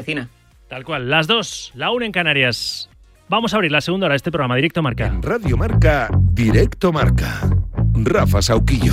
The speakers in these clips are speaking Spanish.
avecina. Tal cual, las 2, la 1 en Canarias. Vamos a abrir la segunda hora de este programa, Directo Marca. En Radio Marca, Directo Marca. Rafa Sauquillo.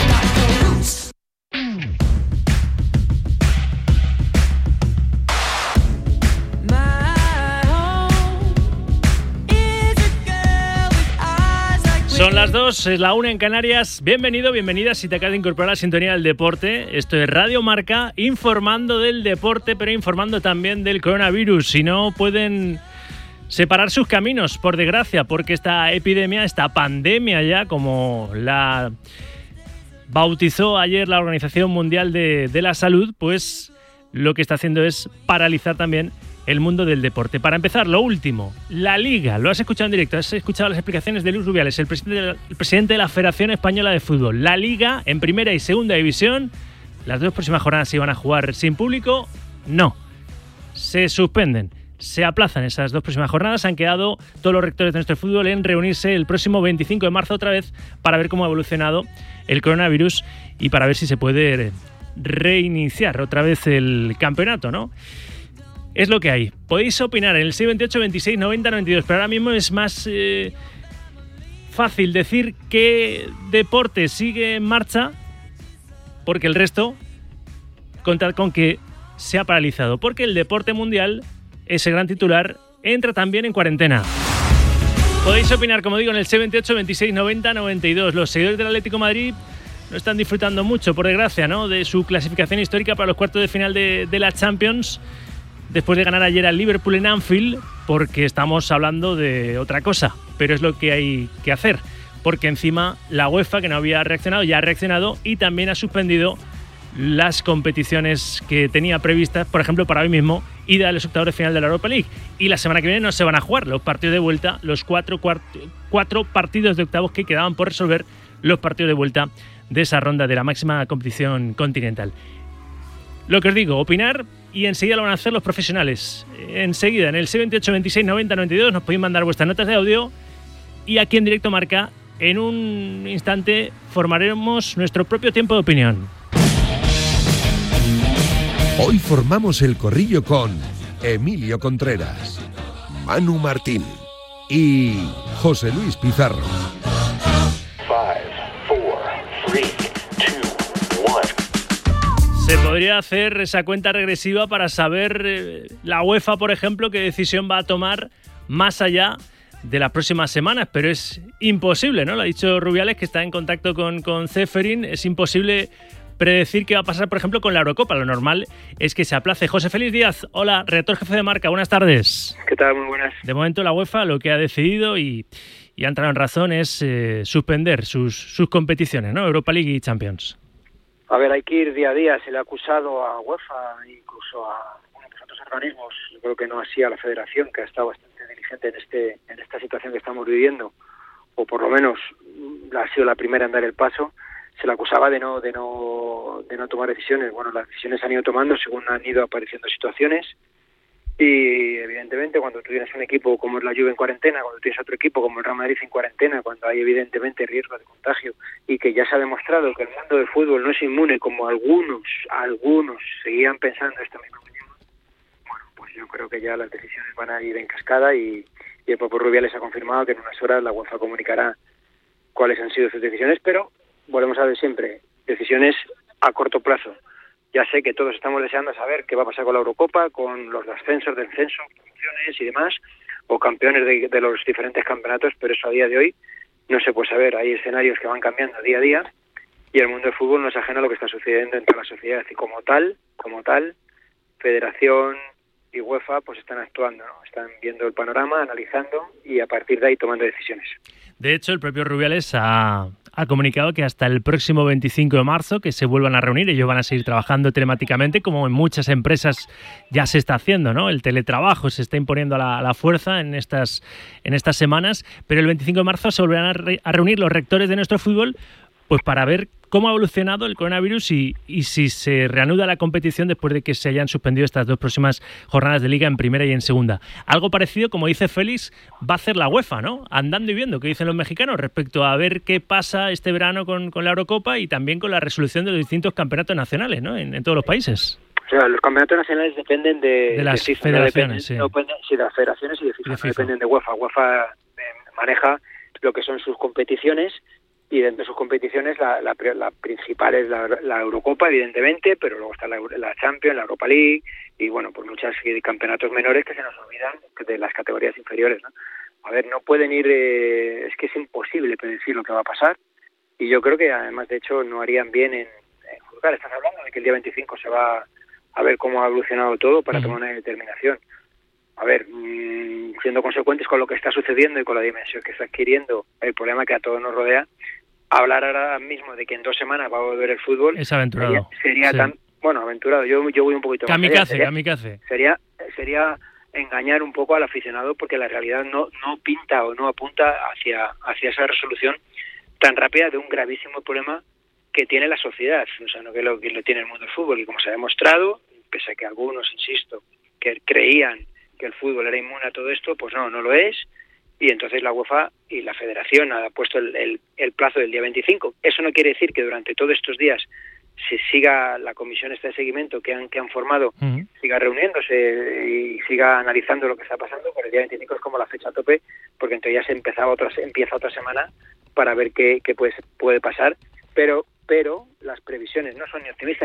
Son las 2, es la 1 en Canarias. Bienvenido, bienvenida si te acabas de incorporar a la sintonía del deporte. Esto es Radio Marca, informando del deporte, pero informando también del coronavirus. Si no, pueden separar sus caminos, por desgracia, porque esta epidemia, esta pandemia ya, como la bautizó ayer la Organización Mundial de la Salud, pues lo que está haciendo es paralizar también el mundo del deporte. Para empezar, lo último, la Liga. Lo has escuchado en directo, has escuchado las explicaciones de Luis Rubiales, el presidente de la Federación Española de Fútbol. La Liga, en primera y segunda división, las 2 próximas jornadas se iban a jugar sin público. No, se suspenden, se aplazan esas 2 próximas jornadas. Han quedado todos los rectores de nuestro fútbol en reunirse el próximo 25 de marzo otra vez para ver cómo ha evolucionado el coronavirus y para ver si se puede reiniciar otra vez el campeonato, ¿no? Es lo que hay. Podéis opinar en el 628 26 90 92, pero ahora mismo es más fácil decir qué deporte sigue en marcha, porque el resto contad con que se ha paralizado, porque el deporte mundial, ese gran titular, entra también en cuarentena. Podéis opinar, como digo, en el 628 26 90 92. Los seguidores del Atlético de Madrid no están disfrutando mucho, por desgracia, ¿no?, de su clasificación histórica para los cuartos de final de la Champions, después de ganar ayer al Liverpool en Anfield, porque estamos hablando de otra cosa, pero es lo que hay que hacer, porque encima la UEFA, que no había reaccionado, ya ha reaccionado y también ha suspendido las competiciones que tenía previstas, por ejemplo, para hoy mismo, ida a los octavos de final de la Europa League. Y la semana que viene no se van a jugar los partidos de vuelta, los cuatro partidos de octavos que quedaban por resolver, los partidos de vuelta de esa ronda de la máxima competición continental. Lo que os digo, opinar, y enseguida lo van a hacer los profesionales. Enseguida, en el 628 26 90 92, nos podéis mandar vuestras notas de audio y aquí en Directo Marca, en un instante, formaremos nuestro propio tiempo de opinión. Hoy formamos el corrillo con Emilio Contreras, Manu Martín y José Luis Pizarro. 5, 4, 3, 2, 1. Se podría hacer esa cuenta regresiva para saber la UEFA, por ejemplo, qué decisión va a tomar más allá de las próximas semanas, pero es imposible, ¿no? Lo ha dicho Rubiales, que está en contacto con Ceferin. Es imposible predecir qué va a pasar, por ejemplo, con la Eurocopa. Lo normal es que se aplace. José Félix Díaz, hola, redactor jefe de Marca, buenas tardes. ¿Qué tal? Muy buenas. De momento la UEFA lo que ha decidido y ha entrado en razón es suspender sus competiciones, ¿no? Europa League y Champions. A ver, hay que ir día a día. Se le ha acusado a UEFA, incluso a otros organismos, yo creo que no así a la Federación, que ha estado bastante diligente en esta situación que estamos viviendo, o por lo menos ha sido la primera en dar el paso. Se le acusaba de no tomar decisiones. Bueno, las decisiones han ido tomando según han ido apareciendo situaciones. Y evidentemente cuando tú tienes un equipo como es la Juve en cuarentena, cuando tienes otro equipo como el Real Madrid en cuarentena, cuando hay evidentemente riesgo de contagio y que ya se ha demostrado que el mundo del fútbol no es inmune, como algunos seguían pensando esta misma mañana, bueno, pues yo creo que ya las decisiones van a ir en cascada y el propio Rubiales ha confirmado que en unas horas la UEFA comunicará cuáles han sido sus decisiones, pero volvemos a ver siempre, decisiones a corto plazo. Ya sé que todos estamos deseando saber qué va a pasar con la Eurocopa, con los ascensos, descensos, promociones y demás, o campeones de los diferentes campeonatos, pero eso a día de hoy no se puede saber. Hay escenarios que van cambiando día a día y el mundo del fútbol no es ajeno a lo que está sucediendo en toda la sociedad. Y como tal, Federación y UEFA pues están actuando, ¿no? Están viendo el panorama, analizando y a partir de ahí tomando decisiones. De hecho, el propio Rubiales ha comunicado que hasta el próximo 25 de marzo que se vuelvan a reunir. Ellos van a seguir trabajando telemáticamente, como en muchas empresas ya se está haciendo, ¿no? El teletrabajo se está imponiendo a la fuerza en estas semanas, pero el 25 de marzo se volverán a reunir los rectores de nuestro fútbol pues para ver cómo ha evolucionado el coronavirus y si se reanuda la competición después de que se hayan suspendido estas 2 próximas jornadas de Liga en primera y en segunda. Algo parecido, como dice Félix, va a hacer la UEFA, ¿no? Andando y viendo qué dicen los mexicanos respecto a ver qué pasa este verano con la Eurocopa y también con la resolución de los distintos campeonatos nacionales, ¿no? En todos los países. O sea, los campeonatos nacionales dependen de las FIFA, federaciones, sí, de las federaciones y de FIFA, de FIFA. No dependen de UEFA. UEFA maneja lo que son sus competiciones, y dentro de sus competiciones la principal es la Eurocopa, evidentemente, pero luego está la Champions, la Europa League, y bueno, pues muchos campeonatos menores que se nos olvidan de las categorías inferiores, ¿no? A ver, no pueden ir, es que es imposible predecir lo que va a pasar, y yo creo que además, de hecho, no harían bien en juzgar. Estás hablando de que el día 25 se va a ver cómo ha evolucionado todo para tomar una determinación. A ver, siendo consecuentes con lo que está sucediendo y con la dimensión que está adquiriendo el problema que a todos nos rodea, hablar ahora mismo de que en 2 semanas va a volver el fútbol es aventurado. Sería sí. tan... Bueno, aventurado, yo voy un poquito kamikaze, más allá. kamikaze. Sería engañar un poco al aficionado, porque la realidad no pinta o no apunta hacia esa resolución tan rápida de un gravísimo problema que tiene la sociedad, o sea, no que lo tiene el mundo del fútbol, y como se ha demostrado, pese a que algunos, insisto, que creían que el fútbol era inmune a todo esto, pues no lo es, y entonces la UEFA y la Federación ha puesto el plazo del día 25. Eso no quiere decir que durante todos estos días se siga la comisión de seguimiento que han formado, siga reuniéndose y siga analizando lo que está pasando, pero el día 25 es como la fecha tope, porque entonces ya empieza otra semana para ver qué puede pasar, pero las previsiones no son ni optimistas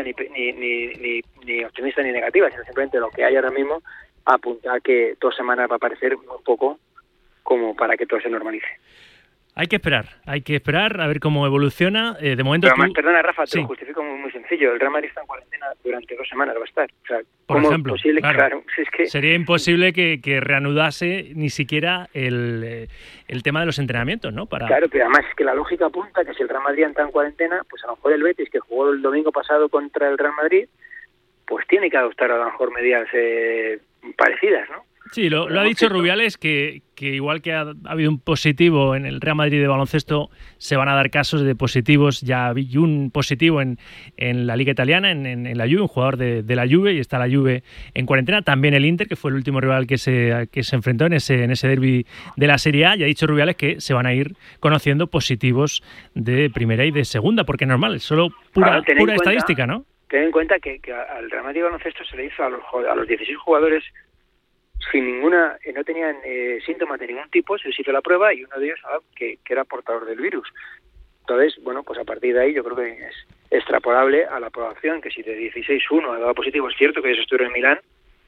ni optimistas ni negativas, sino simplemente lo que hay ahora mismo apunta a que 2 semanas va a parecer muy poco como para que todo se normalice. Hay que esperar a ver cómo evoluciona. De momento Pero perdona, Rafa, te sí. lo justifico muy sencillo. El Real Madrid está en cuarentena durante 2 semanas, va a estar. O sea, por ¿cómo ejemplo, es posible? Claro, si es que... sería imposible que reanudase ni siquiera el tema de los entrenamientos, ¿no? Claro, pero además es que la lógica apunta que si el Real Madrid entra en cuarentena, pues a lo mejor el Betis, que jugó el domingo pasado contra el Real Madrid, pues tiene que adoptar a lo mejor medidas parecidas, ¿no? Sí, lo ha dicho Rubiales, que igual que ha habido un positivo en el Real Madrid de baloncesto, se van a dar casos de positivos. Ya vi un positivo en la Liga Italiana, en la Juve, un jugador de la Juve, y está la Juve en cuarentena. También el Inter, que fue el último rival que se enfrentó en ese derbi de la Serie A. Y ha dicho Rubiales que se van a ir conociendo positivos de primera y de segunda, porque es normal, es solo pura estadística, ¿no? Ten en cuenta que al Real Madrid de baloncesto se le hizo a los 16 jugadores sin ninguna, no tenían síntomas de ningún tipo, se les hizo la prueba y uno de ellos que era portador del virus. Entonces, bueno, pues a partir de ahí yo creo que es extrapolable a la población, que si de 16 uno ha dado positivo, es cierto que ellos estuvieron en Milán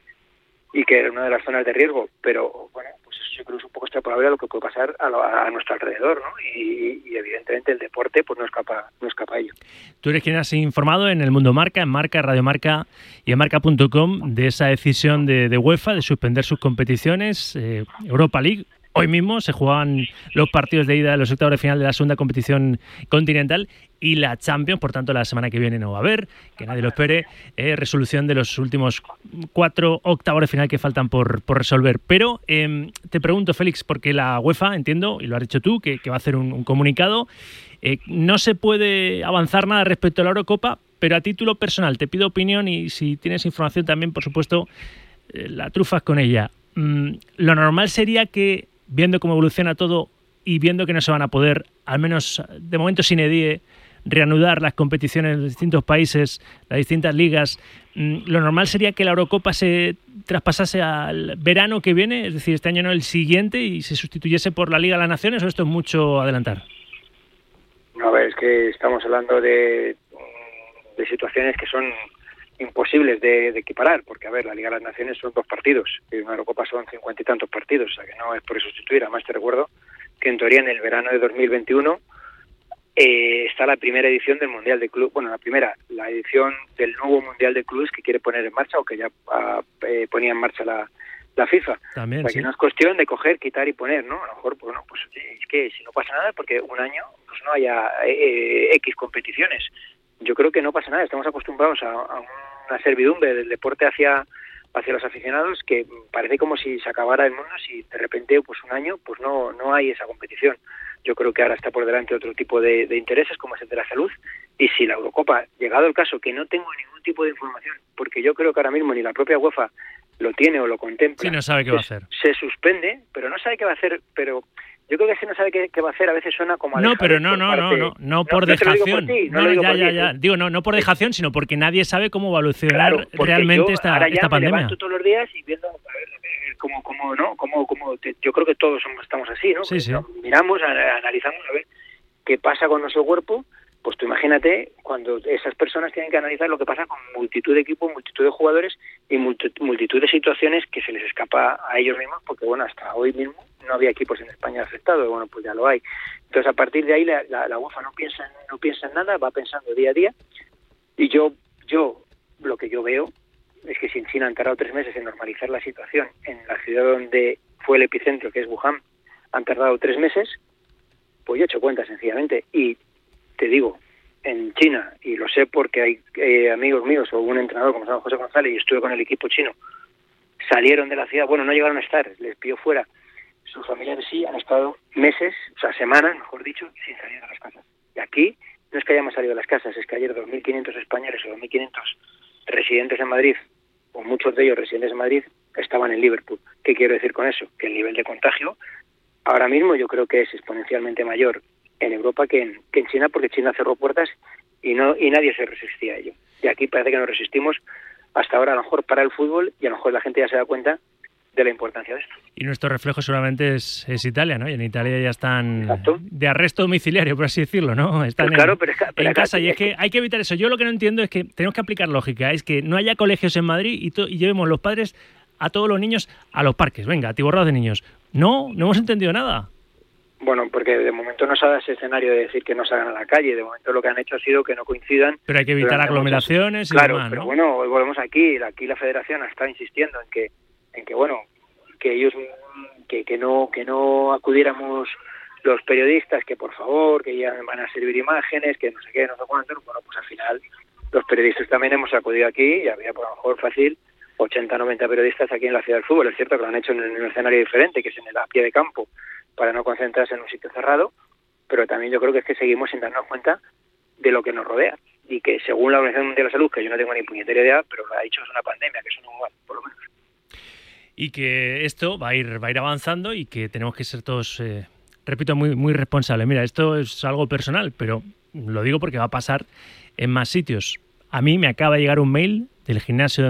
y que era una de las zonas de riesgo, pero bueno, pues eso yo creo que es un poco extrapolable a lo que puede pasar a nuestro alrededor, ¿no? Y evidentemente el deporte pues no escapa a ello. Tú eres quien has informado en el Mundo Marca, en Marca, Radio Marca y en Marca.com de esa decisión de UEFA de suspender sus competiciones. Europa League, hoy mismo se jugaban los partidos de ida de los octavos de final de la segunda competición continental, y la Champions, por tanto la semana que viene no va a haber, que nadie lo espere, resolución de los últimos 4 octavos de final que faltan por resolver. Pero te pregunto, Félix, porque la UEFA, entiendo, y lo has dicho tú, que va a hacer un comunicado, no se puede avanzar nada respecto a la Eurocopa, pero a título personal te pido opinión, y si tienes información también, por supuesto, la trufas con ella. Lo normal sería que, viendo cómo evoluciona todo y viendo que no se van a poder, al menos de momento sin edie, reanudar las competiciones en los distintos países, las distintas ligas, lo normal sería que la Eurocopa se traspasase al verano que viene, es decir, este año no, el siguiente, y se sustituyese por la Liga de las Naciones, ¿o esto es mucho adelantar? A ver, es que estamos hablando de situaciones que son imposibles de equiparar, porque a ver, la Liga de las Naciones son 2 partidos, y una Eurocopa son 50 y tantos partidos, o sea que no es por sustituir. Además te recuerdo que en teoría en el verano de 2021 está la primera edición del Mundial de Clubes, la edición del nuevo Mundial de Clubes que quiere poner en marcha, o que ya ponía en marcha la FIFA. También, o sea, que no es cuestión de coger, quitar y poner, ¿no? A lo mejor, bueno, pues es que si no pasa nada, porque un año pues no haya X competiciones. Yo creo que no pasa nada, estamos acostumbrados a una servidumbre del deporte hacia los aficionados, que parece como si se acabara el mundo si de repente pues un año pues no hay esa competición. Yo creo que ahora está por delante otro tipo de intereses, como es el de la salud, y si la Eurocopa, llegado el caso, que no tengo ningún tipo de información, porque yo creo que ahora mismo ni la propia UEFA lo tiene o lo contempla. Sí, no sabe qué va a hacer. Se suspende, pero no sabe qué va a hacer, pero Yo creo que ese no sabe qué va a hacer, a veces suena como... No, pero no por dejación. Digo, no por dejación, sino porque nadie sabe cómo va a evolucionar realmente esta pandemia. Me levanto todos los días y viendo, a ver, yo creo que todos estamos así, ¿no? Sí. Miramos, analizamos a ver qué pasa con nuestro cuerpo. Pues tú imagínate cuando esas personas tienen que analizar lo que pasa con multitud de equipos, multitud de jugadores y multitud de situaciones que se les escapa a ellos mismos, porque bueno, hasta hoy mismo no había equipos en España afectados, bueno, pues ya lo hay. Entonces a partir de ahí la UEFA no piensa en nada, va pensando día a día, y yo lo que yo veo es que si en China han tardado 3 meses en normalizar la situación, en la ciudad donde fue el epicentro, que es Wuhan, han tardado 3 meses, pues yo he hecho cuenta sencillamente, y te digo, en China, y lo sé porque hay amigos míos o un entrenador como se llama José González, y estuve con el equipo chino, salieron de la ciudad, bueno, no llegaron a estar, les pilló fuera, sus familiares sí han estado meses, o sea, semanas, mejor dicho, sin salir de las casas. Y aquí no es que hayamos salido de las casas, es que ayer 2.500 españoles o 2.500 residentes en Madrid, o muchos de ellos residentes en Madrid, estaban en Liverpool. ¿Qué quiero decir con eso? Que el nivel de contagio ahora mismo yo creo que es exponencialmente mayor en Europa que en China, porque China cerró puertas y nadie se resistía a ello. Y aquí parece que nos resistimos hasta ahora, a lo mejor para el fútbol, y a lo mejor la gente ya se da cuenta de la importancia de esto. Y nuestro reflejo seguramente es Italia, ¿no? Y en Italia ya están Exacto. de arresto domiciliario, por así decirlo, ¿no? Están en casa, y es que hay que evitar eso. Yo lo que no entiendo es que tenemos que aplicar lógica, es que no haya colegios en Madrid y llevemos los padres a todos los niños a los parques. Venga, atiborrados de niños. No hemos entendido nada. Bueno, porque de momento no se da ese escenario de decir que no salgan a la calle. De momento lo que han hecho ha sido que no coincidan. Pero hay que evitar aglomeraciones y claro, demás, ¿no? Pero bueno, hoy volvemos aquí la Federación ha estado insistiendo en que bueno, que ellos que no acudiéramos los periodistas, que por favor, que ya van a servir imágenes, que no sé qué, no sé cuánto. Bueno, pues al final los periodistas también hemos acudido aquí y había por lo mejor fácil 80, 90 periodistas aquí en la Ciudad del Fútbol. Es cierto que lo han hecho en un escenario diferente, que es en el a pie de campo, para no concentrarse en un sitio cerrado, pero también yo creo que es que seguimos sin darnos cuenta de lo que nos rodea, y que según la Organización Mundial de la Salud, que yo no tengo ni puñetera idea, pero lo ha dicho, es una pandemia, que eso no va, por lo menos. Y que esto va a ir avanzando y que tenemos que ser todos, repito, muy, muy responsables. Mira, esto es algo personal, pero lo digo porque va a pasar en más sitios. A mí me acaba de llegar un mail del gimnasio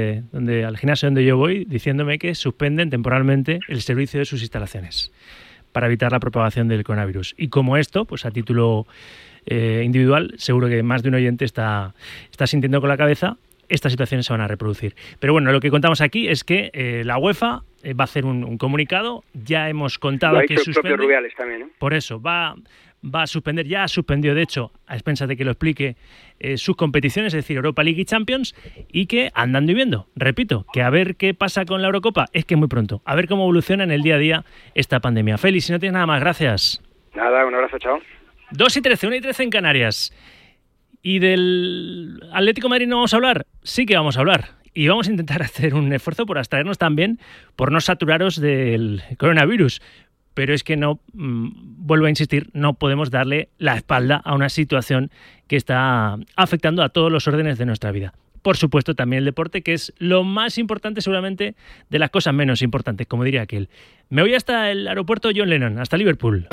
al gimnasio donde yo voy, diciéndome que suspenden temporalmente el servicio de sus instalaciones para evitar la propagación del coronavirus. Y como esto, pues a título individual, seguro que más de un oyente está sintiendo con la cabeza, estas situaciones se van a reproducir. Pero bueno, lo que contamos aquí es que la UEFA va a hacer un comunicado. Ya hemos contado que suspende. El propio Rubiales también, ¿eh? Por eso, va a suspender, ya ha suspendido, de hecho, a expensas de que lo explique, sus competiciones, es decir, Europa League y Champions, y que andando y viendo. Repito, que a ver qué pasa con la Eurocopa, es que es muy pronto. A ver cómo evoluciona en el día a día esta pandemia. Félix, si no tienes nada más, gracias. Nada, un abrazo, chao. 2:13, 1:13 en Canarias. ¿Y del Atlético de Madrid no vamos a hablar? Sí que vamos a hablar. Y vamos a intentar hacer un esfuerzo por abstraernos también, por no saturaros del coronavirus. Pero es que no, vuelvo a insistir, no podemos darle la espalda a una situación que está afectando a todos los órdenes de nuestra vida. Por supuesto, también el deporte, que es lo más importante seguramente de las cosas menos importantes, como diría aquel. Me voy hasta el aeropuerto John Lennon, hasta Liverpool.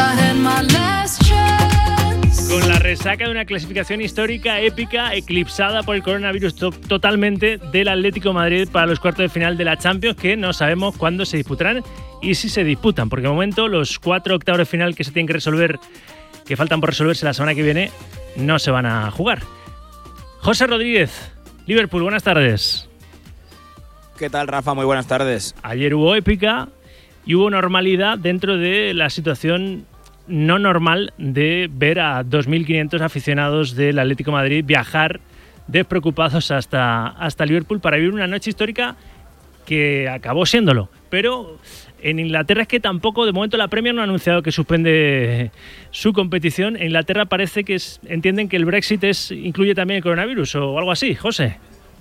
Con la resaca de una clasificación histórica, épica, eclipsada por el coronavirus totalmente del Atlético de Madrid para los cuartos de final de la Champions, que no sabemos cuándo se disputarán y si se disputan, porque de momento los 4 octavos de final que se tienen que resolver, que faltan por resolverse la semana que viene, no se van a jugar. José Rodríguez, Liverpool, buenas tardes. ¿Qué tal, Rafa? Muy buenas tardes. Ayer hubo épica y hubo normalidad dentro de la situación no normal de ver a 2.500 aficionados del Atlético de Madrid viajar despreocupados hasta Liverpool para vivir una noche histórica que acabó siéndolo. Pero en Inglaterra es que tampoco, de momento la Premier no ha anunciado que suspende su competición. En Inglaterra parece que entienden que el Brexit incluye también el coronavirus o algo así. José.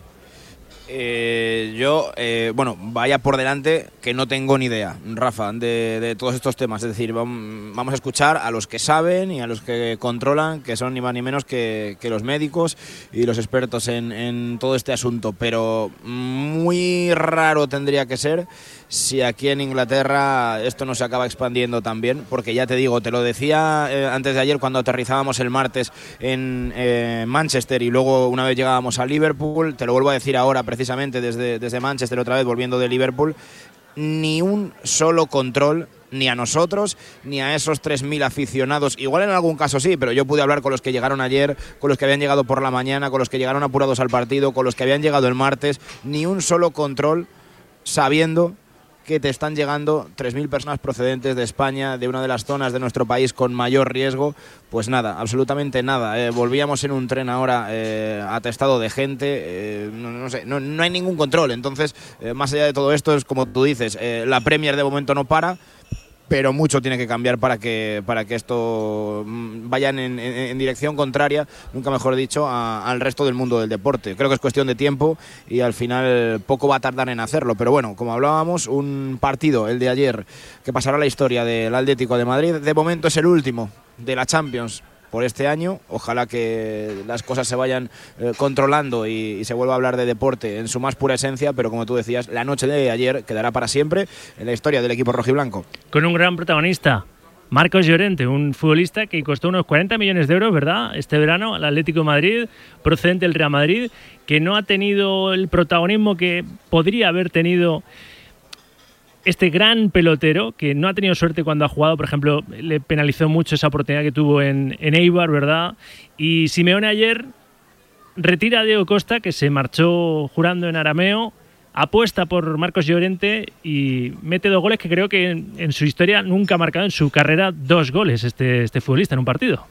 Bueno, vaya por delante que no tengo ni idea, Rafa, de todos estos temas. Es decir, vamos a escuchar a los que saben y a los que controlan, que son ni más ni menos que los médicos y los expertos en todo este asunto. Pero muy raro tendría que ser si aquí en Inglaterra esto no se acaba expandiendo también, porque ya te digo, te lo decía antes de ayer cuando aterrizábamos el martes en Manchester y luego una vez llegábamos a Liverpool, te lo vuelvo a decir ahora precisamente desde Manchester otra vez volviendo de Liverpool, ni un solo control ni a nosotros, ni a esos 3.000 aficionados. Igual en algún caso sí, pero yo pude hablar con los que llegaron ayer, con los que habían llegado por la mañana, con los que llegaron apurados al partido, con los que habían llegado el martes. Ni un solo control sabiendo que te están llegando 3.000 personas procedentes de España, de una de las zonas de nuestro país con mayor riesgo. Pues nada, absolutamente nada. Volvíamos en un tren ahora atestado de gente, no hay ningún control. Entonces, más allá de todo esto, es como tú dices, la Premier de momento no para, pero mucho tiene que cambiar para que esto vaya en dirección contraria, nunca mejor dicho, al resto del mundo del deporte. Creo que es cuestión de tiempo y al final poco va a tardar en hacerlo. Pero bueno, como hablábamos, un partido, el de ayer, que pasará a la historia del Atlético de Madrid. De momento es el último de la Champions por este año. Ojalá que las cosas se vayan controlando y se vuelva a hablar de deporte en su más pura esencia, pero como tú decías, la noche de ayer quedará para siempre en la historia del equipo rojiblanco. Con un gran protagonista, Marcos Llorente, un futbolista que costó unos 40 millones de euros, ¿verdad?, este verano al Atlético de Madrid, procedente del Real Madrid, que no ha tenido el protagonismo que podría haber tenido este gran pelotero, que no ha tenido suerte cuando ha jugado. Por ejemplo, le penalizó mucho esa oportunidad que tuvo en Eibar, ¿verdad? Y Simeone ayer retira a Diego Costa, que se marchó jurando en arameo, apuesta por Marcos Llorente y mete 2 goles que creo que en su historia nunca ha marcado en su carrera 2 goles este futbolista en un partido.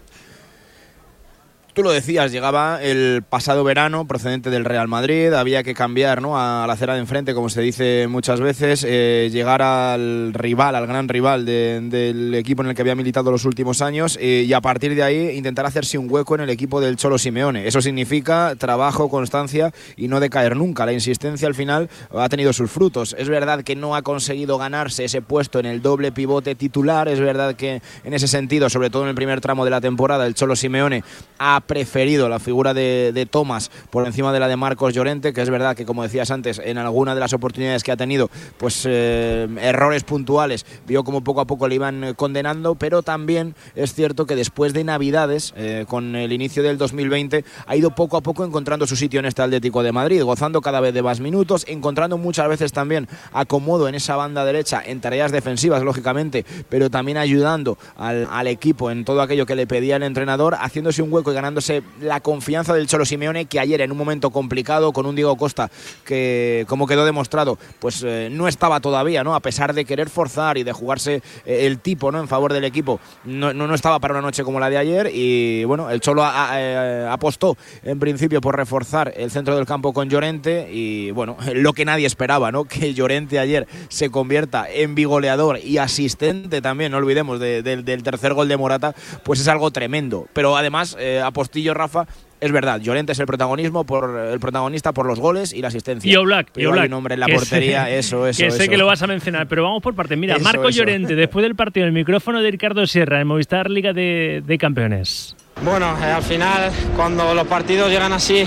Tú lo decías, llegaba el pasado verano procedente del Real Madrid, había que cambiar, ¿no?, a la acera de enfrente, como se dice muchas veces, llegar al rival, al gran rival del equipo en el que había militado los últimos años, y a partir de ahí intentar hacerse un hueco en el equipo del Cholo Simeone. Eso significa trabajo, constancia y no decaer nunca. La insistencia al final ha tenido sus frutos. Es verdad que no ha conseguido ganarse ese puesto en el doble pivote titular, es verdad que en ese sentido, sobre todo en el primer tramo de la temporada, el Cholo Simeone ha preferido la figura de Thomas por encima de la de Marcos Llorente, que es verdad que, como decías antes, en alguna de las oportunidades que ha tenido, pues errores puntuales vio como poco a poco le iban condenando, pero también es cierto que después de Navidades, con el inicio del 2020, ha ido poco a poco encontrando su sitio en este Atlético de Madrid, gozando cada vez de más minutos, encontrando muchas veces también acomodo en esa banda derecha, en tareas defensivas, lógicamente, pero también ayudando al equipo en todo aquello que le pedía el entrenador, haciéndose un hueco y ganándose la confianza del Cholo Simeone, que ayer en un momento complicado con un Diego Costa que, como quedó demostrado, pues no estaba todavía, ¿no?, a pesar de querer forzar y de jugarse el tipo, ¿no?, en favor del equipo, no estaba para una noche como la de ayer. Y bueno, el Cholo apostó en principio por reforzar el centro del campo con Llorente y bueno, lo que nadie esperaba, ¿no?, que Llorente ayer se convierta en bigoleador y asistente también, no olvidemos, del tercer gol de Morata, pues es algo tremendo. Pero además, apostillo, Rafa, es verdad, Llorente es el protagonista por los goles y la asistencia. Y Oblak, hay un hombre en la portería, eso. Sé que lo vas a mencionar, pero vamos por partes. Mira, Marcos Llorente, después del partido, el micrófono de Ricardo Sierra en Movistar Liga de Campeones. Bueno, al final, cuando los partidos llegan así,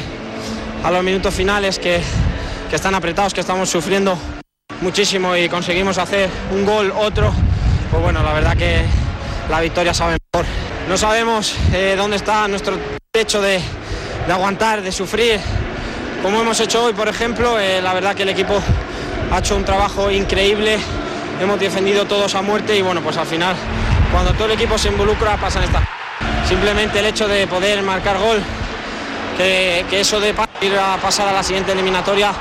a los minutos finales, que están apretados, que estamos sufriendo muchísimo y conseguimos hacer un gol, otro, pues bueno, la verdad que la victoria sabe mejor. No sabemos dónde está nuestro derecho de aguantar, de sufrir, como hemos hecho hoy, por ejemplo. La verdad que el equipo ha hecho un trabajo increíble, hemos defendido todos a muerte y bueno, pues al final, cuando todo el equipo se involucra, pasan estas. Simplemente el hecho de poder marcar gol, que eso de ir a pasar a la siguiente eliminatoria,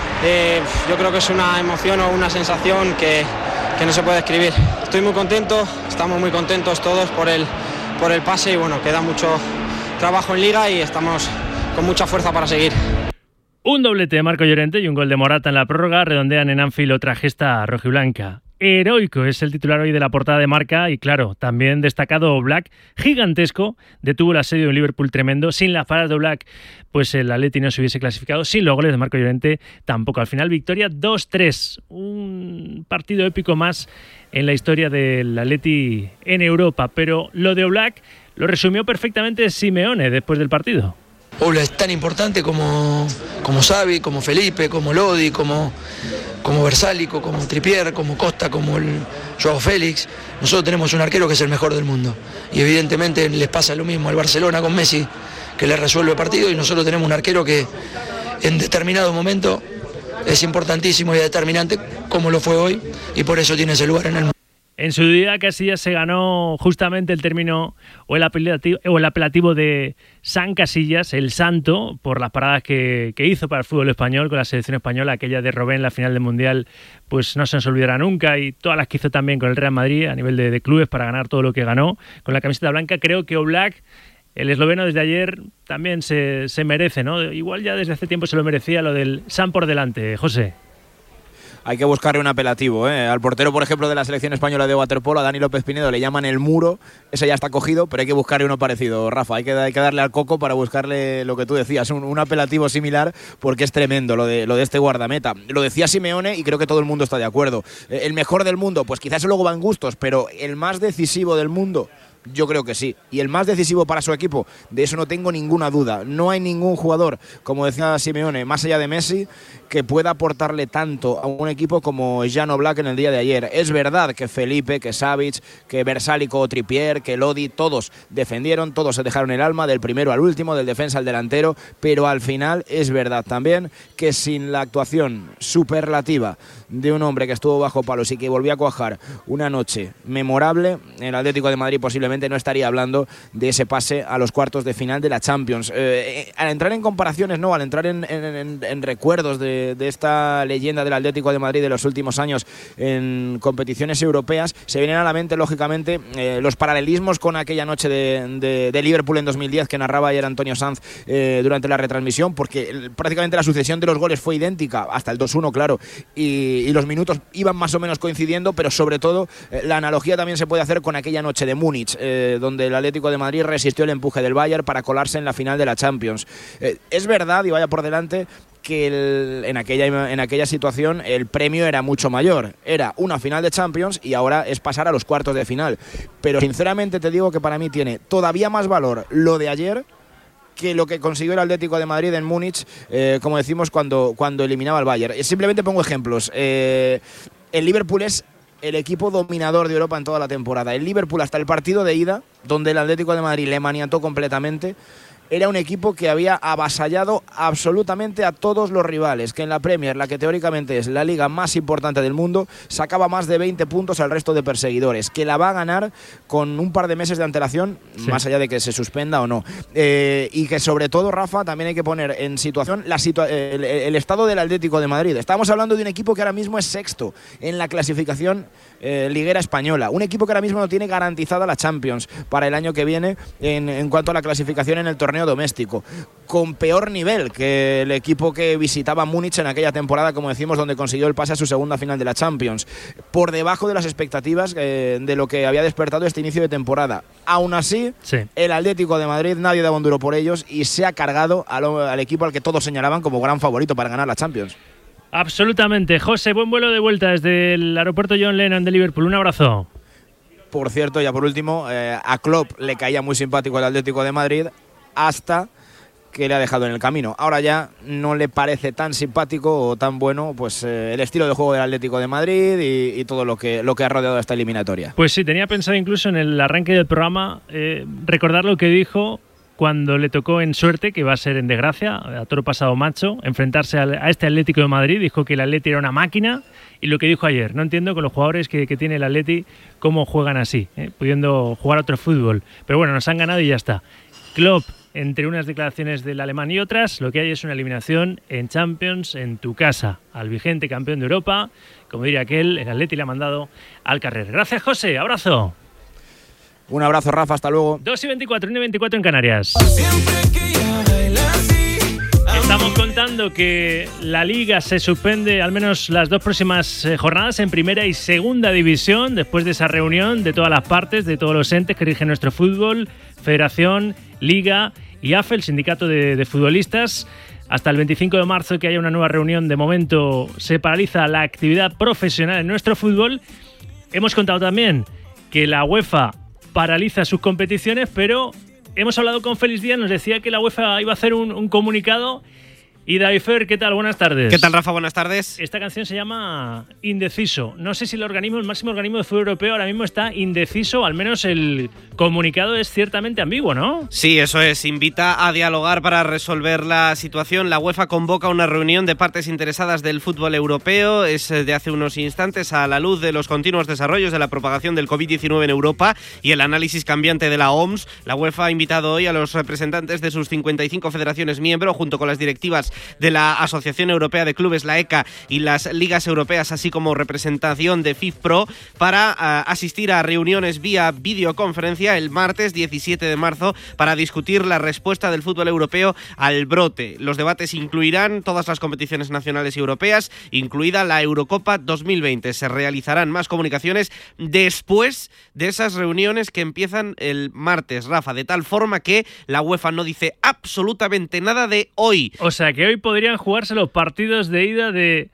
yo creo que es una emoción o una sensación que no se puede describir. Estoy muy contento, estamos muy contentos todos por el pase y bueno, queda mucho trabajo en Liga y estamos con mucha fuerza para seguir. Un doblete de Marco Llorente y un gol de Morata en la prórroga redondean en Anfield otra gesta rojiblanca. Heroico es el titular hoy de la portada de Marca y claro, también destacado Oblak, gigantesco, detuvo el asedio de un Liverpool tremendo. Sin las paradas de Oblak, pues el Atleti no se hubiese clasificado. Sin los goles de Marco Llorente tampoco. Al final, victoria 2-3. Un partido épico más en la historia del Atleti en Europa. Pero lo de Oblak lo resumió perfectamente Simeone después del partido. Oblak es tan importante como Xavi, como Felipe, como Lodi, como como Versálico, como Trippier, como Costa, como el Joao Félix. Nosotros tenemos un arquero que es el mejor del mundo. Y evidentemente les pasa lo mismo al Barcelona con Messi, que le resuelve el partido, y nosotros tenemos un arquero que en determinado momento es importantísimo y determinante, como lo fue hoy, y por eso tiene ese lugar en el mundo. En su día Casillas se ganó justamente el término o el apelativo de San Casillas, el Santo, por las paradas que hizo para el fútbol español con la selección española. Aquella de Robben en la final del Mundial pues no se nos olvidará nunca, y todas las que hizo también con el Real Madrid a nivel de clubes para ganar todo lo que ganó con la camiseta blanca. Creo que Oblak, el esloveno, desde ayer también se merece, ¿no? Igual ya desde hace tiempo se lo merecía lo del San por delante, José. Hay que buscarle un apelativo, ¿eh? Al portero, por ejemplo, de la selección española de waterpolo, a Dani López Pinedo, le llaman el muro. Ese ya está cogido, pero hay que buscarle uno parecido, Rafa. Hay que darle al coco para buscarle lo que tú decías, un apelativo similar, porque es tremendo lo de este guardameta. Lo decía Simeone y creo que todo el mundo está de acuerdo. El mejor del mundo, pues quizás luego van gustos, pero el más decisivo del mundo, yo creo que sí. Y el más decisivo para su equipo, de eso no tengo ninguna duda. No hay ningún jugador, como decía Simeone, más allá de Messi, que pueda aportarle tanto a un equipo como Jan Oblak en el día de ayer. Es verdad que Felipe, que Savic, que Versálico o Trippier, que Lodi, todos defendieron, todos se dejaron el alma, del primero al último, del defensa al delantero, pero al final es verdad también que sin la actuación superlativa de un hombre que estuvo bajo palos y que volvió a cuajar una noche memorable, el Atlético de Madrid posiblemente no estaría hablando de ese pase a los cuartos de final de la Champions. Al entrar en comparaciones, no, al entrar en recuerdos de esta leyenda del Atlético de Madrid de los últimos años en competiciones europeas, se vienen a la mente, lógicamente, los paralelismos con aquella noche de Liverpool en 2010 que narraba ayer Antonio Sanz durante la retransmisión, porque prácticamente la sucesión de los goles fue idéntica, hasta el 2-1, claro, y los minutos iban más o menos coincidiendo, pero sobre todo la analogía también se puede hacer con aquella noche de Múnich, donde el Atlético de Madrid resistió el empuje del Bayern para colarse en la final de la Champions. Es verdad, y vaya por delante, que en aquella situación el premio era mucho mayor. Era una final de Champions y ahora es pasar a los cuartos de final. Pero sinceramente te digo que para mí tiene todavía más valor lo de ayer que lo que consiguió el Atlético de Madrid en Múnich, como decimos, cuando eliminaba al Bayern. Simplemente pongo ejemplos. El Liverpool es el equipo dominador de Europa en toda la temporada. El Liverpool, hasta el partido de ida, donde el Atlético de Madrid le maniató completamente, era un equipo que había avasallado absolutamente a todos los rivales, que en la Premier, la que teóricamente es la liga más importante del mundo, sacaba más de 20 puntos al resto de perseguidores, que la va a ganar con un par de meses de antelación, sí, más allá de que se suspenda o no. Y que sobre todo, Rafa, también hay que poner en situación el estado del Atlético de Madrid. Estamos hablando de un equipo que ahora mismo es sexto en la clasificación liguera española, un equipo que ahora mismo no tiene garantizada la Champions para el año que viene en cuanto a la clasificación en el torneo doméstico, con peor nivel que el equipo que visitaba Múnich en aquella temporada, como decimos, donde consiguió el pase a su segunda final de la Champions, por debajo de las expectativas de lo que había despertado este inicio de temporada. Aún así, sí, el Atlético de Madrid, nadie daba un duro por ellos y se ha cargado al equipo al que todos señalaban como gran favorito para ganar la Champions. Absolutamente. José, buen vuelo de vuelta desde el aeropuerto John Lennon de Liverpool. Un abrazo. Por cierto, ya por último, a Klopp le caía muy simpático el Atlético de Madrid hasta que le ha dejado en el camino. Ahora ya no le parece tan simpático o tan bueno pues el estilo de juego del Atlético de Madrid y todo lo que ha rodeado esta eliminatoria. Pues sí, tenía pensado incluso en el arranque del programa recordar lo que dijo cuando le tocó en suerte, que va a ser en desgracia, a toro pasado macho, enfrentarse a este Atlético de Madrid. Dijo que el Atleti era una máquina, y lo que dijo ayer, no entiendo con los jugadores que tiene el Atleti cómo juegan así, pudiendo jugar otro fútbol. Pero bueno, nos han ganado y ya está. Klopp, entre unas declaraciones del alemán y otras, lo que hay es una eliminación en Champions en tu casa, al vigente campeón de Europa. Como diría aquel, el Atleti le ha mandado al carrer. Gracias, José, abrazo. Un abrazo, Rafa, hasta luego. 2:24, 1:24 en Canarias. Estamos contando que la Liga se suspende al menos las dos próximas jornadas en primera y segunda división, después de esa reunión de todas las partes, de todos los entes que rigen nuestro fútbol, Federación, Liga y AFE, el sindicato de futbolistas. Hasta el 25 de marzo que haya una nueva reunión. De momento se paraliza la actividad profesional en nuestro fútbol. Hemos contado también que la UEFA paraliza sus competiciones, pero hemos hablado con Félix Díaz, nos decía que la UEFA iba a hacer un comunicado Y David Fer, ¿qué tal? Buenas tardes. ¿Qué tal, Rafa? Buenas tardes. Esta canción se llama Indeciso. No sé si el máximo organismo de fútbol europeo ahora mismo está indeciso, al menos el comunicado es ciertamente ambiguo, ¿no? Sí, eso es. Invita a dialogar para resolver la situación. La UEFA convoca una reunión de partes interesadas del fútbol europeo. Es de hace unos instantes, a la luz de los continuos desarrollos de la propagación del COVID-19 en Europa y el análisis cambiante de la OMS. La UEFA ha invitado hoy a los representantes de sus 55 federaciones miembros, junto con las directivas de la Asociación Europea de Clubes, la ECA, y las ligas europeas, así como representación de FIFPro, para asistir a reuniones vía videoconferencia el martes 17 de marzo para discutir la respuesta del fútbol europeo al brote. Los debates incluirán todas las competiciones nacionales y europeas, incluida la Eurocopa 2020. Se realizarán más comunicaciones después de esas reuniones que empiezan el martes, Rafa, de tal forma que la UEFA no dice absolutamente nada de hoy. O sea que hoy podrían jugarse los partidos de ida de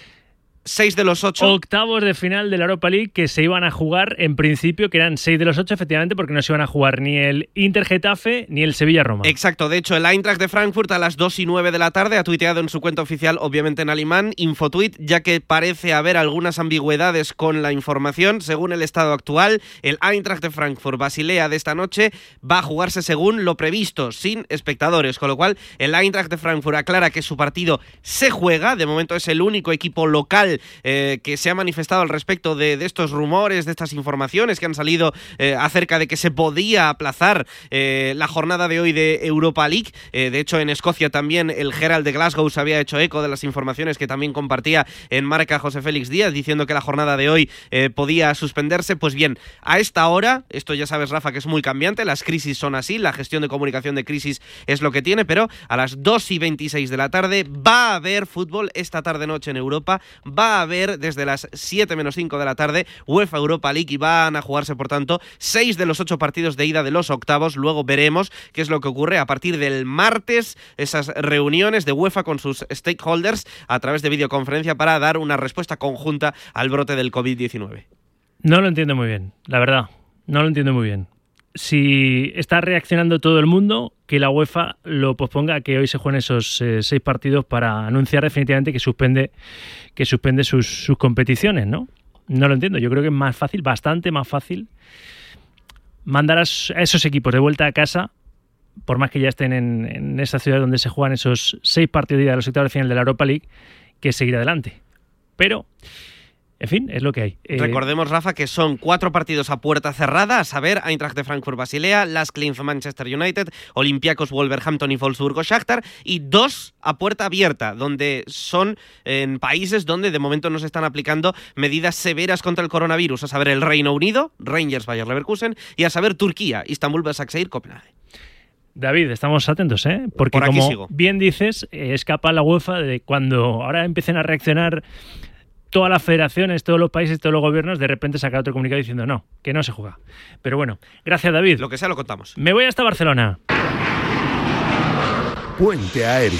6 de los 8 octavos de final de la Europa League, que se iban a jugar en principio, que eran 6 de los 8 efectivamente, porque no se iban a jugar ni el Inter-Getafe ni el Sevilla-Roma. Exacto, de hecho el Eintracht de Frankfurt a las 2:09 de la tarde ha tuiteado en su cuenta oficial, obviamente en alemán, Infotweet, ya que parece haber algunas ambigüedades con la información. Según el estado actual, el Eintracht de Frankfurt-Basilea de esta noche va a jugarse según lo previsto, sin espectadores, con lo cual el Eintracht de Frankfurt aclara que su partido se juega. De momento es el único equipo local que se ha manifestado al respecto de estos rumores, de estas informaciones que han salido acerca de que se podía aplazar la jornada de hoy de Europa League. De hecho, en Escocia también el Herald de Glasgow se había hecho eco de las informaciones que también compartía en Marca José Félix Díaz, diciendo que la jornada de hoy podía suspenderse. Pues bien, a esta hora, esto ya sabes, Rafa, que es muy cambiante, las crisis son así, la gestión de comunicación de crisis es lo que tiene, pero a las 2:26 de la tarde va a haber fútbol esta tarde-noche en Europa. Va a haber desde las 7:05 de la tarde UEFA Europa League y van a jugarse, por tanto, 6 de los 8 partidos de ida de los octavos. Luego veremos qué es lo que ocurre a partir del martes, esas reuniones de UEFA con sus stakeholders a través de videoconferencia para dar una respuesta conjunta al brote del COVID-19. No lo entiendo muy bien, la verdad, no lo entiendo muy bien. Si está reaccionando todo el mundo, que la UEFA lo posponga, que hoy se jueguen esos 6 partidos para anunciar definitivamente que suspende sus competiciones, ¿no? No lo entiendo. Yo creo que es más fácil, bastante más fácil, mandar a esos equipos de vuelta a casa, por más que ya estén en esa ciudad donde se juegan esos 6 partidos de ida de los octavos de final de la Europa League, que seguir adelante. Pero, en fin, es lo que hay. Recordemos, Rafa, que son 4 partidos a puerta cerrada, a saber, Eintracht de Frankfurt-Basilea, Lask Linz Manchester United, Olympiacos Wolverhampton y Wolfsburgo-Shakhtar, y 2 a puerta abierta, donde son en países donde de momento no se están aplicando medidas severas contra el coronavirus, a saber, el Reino Unido, Rangers Bayer Leverkusen, y a saber, Turquía, Istanbul Başakşehir Copenhague. David, estamos atentos, porque por aquí como sigo. Bien dices, es capaz la UEFA de cuando ahora empiecen a reaccionar todas las federaciones, todos los países, todos los gobiernos, de repente sacar otro comunicado diciendo no, que no se juega. Pero bueno, gracias, David. Lo que sea lo contamos. Me voy hasta Barcelona. Puente Aéreo.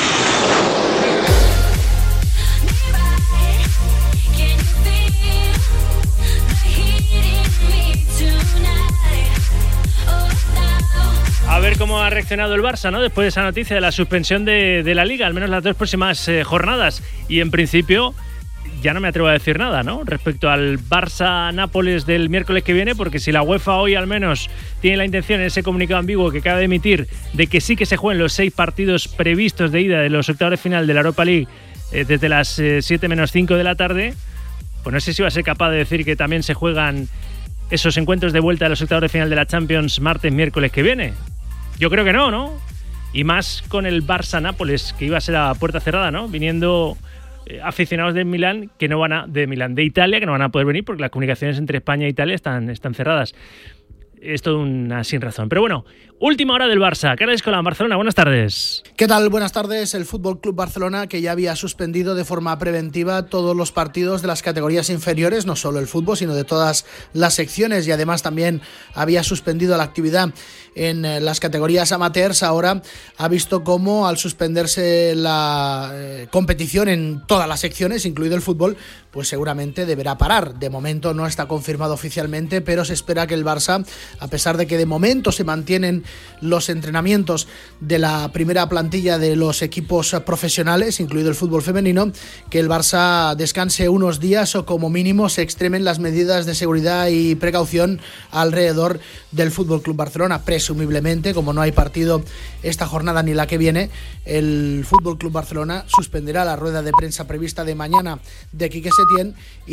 A ver cómo ha reaccionado el Barça, ¿no? Después de esa noticia de la suspensión de la Liga, al menos las 2 próximas jornadas. Y en principio ya no me atrevo a decir nada, ¿no? Respecto al Barça-Nápoles del miércoles que viene, porque si la UEFA hoy al menos tiene la intención en ese comunicado ambiguo que acaba de emitir de que sí que se jueguen los 6 partidos previstos de ida de los octavos de final de la Europa League desde las 7:05 de la tarde, pues no sé si va a ser capaz de decir que también se juegan esos encuentros de vuelta de los octavos de final de la Champions miércoles que viene. Yo creo que no, ¿no? Y más con el Barça-Nápoles, que iba a ser a puerta cerrada, ¿no? Viniendo aficionados de Milán de Italia, que no van a poder venir porque las comunicaciones entre España e Italia están cerradas. Es todo una sin razón. Pero bueno, última hora del Barça. Carles Escolán, Barcelona, buenas tardes. ¿Qué tal? Buenas tardes. El Fútbol Club Barcelona, que ya había suspendido de forma preventiva todos los partidos de las categorías inferiores, no solo el fútbol, sino de todas las secciones, y además también había suspendido la actividad en las categorías amateurs, ahora ha visto cómo al suspenderse la competición en todas las secciones, incluido el fútbol, pues seguramente deberá parar. De momento no está confirmado oficialmente, pero se espera que el Barça a pesar de que de momento se mantienen los entrenamientos de la primera plantilla de los equipos profesionales, incluido el fútbol femenino, que el Barça descanse unos días o como mínimo se extremen las medidas de seguridad y precaución alrededor del Fútbol Club Barcelona. Presumiblemente, como no hay partido esta jornada ni la que viene, el Fútbol Club Barcelona suspenderá la rueda de prensa prevista de mañana de Quique Setién y